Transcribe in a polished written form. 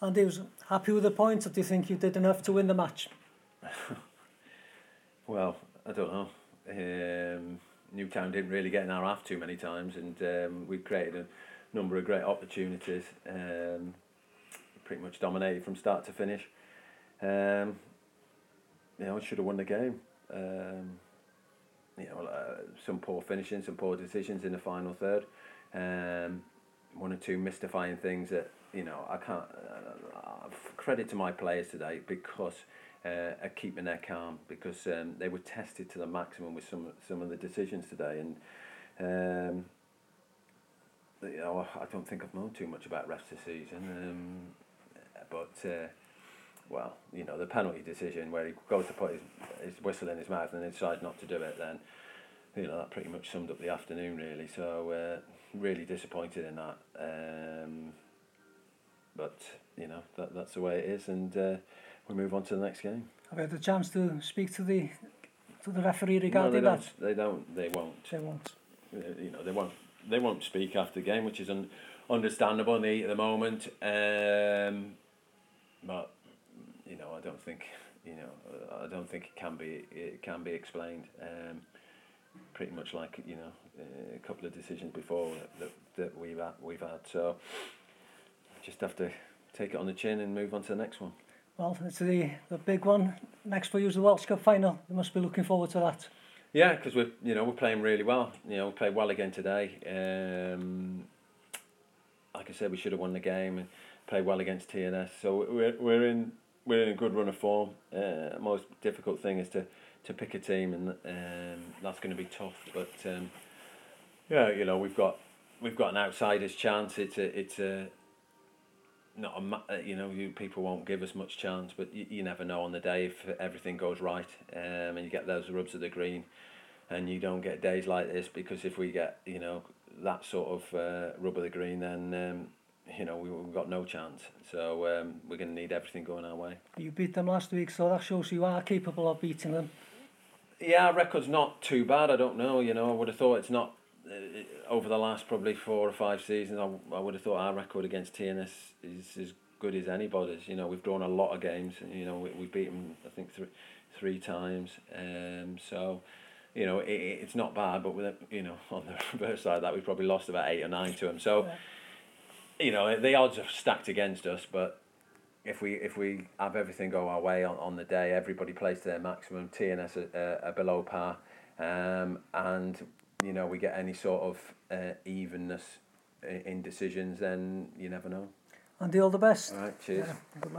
And he was happy with the points, or do you think you did enough to win the match? Well, I don't know. Newtown didn't really get in our half too many times, and we created a number of great opportunities. Pretty much dominated from start to finish. We should have won the game. Some poor finishing, some poor decisions in the final third. One or two mystifying things that I can't. Credit to my players today because are keeping their calm, because they were tested to the maximum with some of the decisions today, and I don't think I've known too much about refs this season, but the penalty decision where he goes to put his whistle in his mouth and then decides not to do it, then that pretty much summed up the afternoon really. So really disappointed in that, but that's the way it is, and we move on to the next game. Have you had a chance to speak to the referee regarding that? They won't. They won't. They won't speak after the game, which is understandable at the moment. But I don't think it can be explained. Pretty much like a couple of decisions before that we've had. So just have to take it on the chin and move on to the next one. Well, it's the big one next for you is the Welsh Cup final. You must be looking forward to that. Yeah, because we're playing really well. We played well again today. Like I said, we should have won the game and played well against TNS. So we're in a good run of form. Most difficult thing is to pick a team, and that's going to be tough. But we've got an outsider's chance. It's not people won't give us much chance, but you never know on the day if everything goes right, and you get those rubs of the green, and you don't get days like this, because if we get that sort of rub of the green, then we've got no chance. So we're going to need everything going our way. You beat them last week, so that shows you are capable of beating them. Yeah, our record's not too bad. I don't know. I would have thought it's not. Over the last probably 4 or 5 seasons, I would have thought our record against TNS is as good as anybody's. We've drawn a lot of games. We've beaten them, I think, three times. So, it's not bad. But on the reverse side of that, we've probably lost about 8 or 9 to them. So, the odds are stacked against us. But if we have everything go our way on the day, everybody plays to their maximum. TNS are below par, and we get any sort of evenness in decisions, then you never know. And all the best. All right, cheers. Yeah.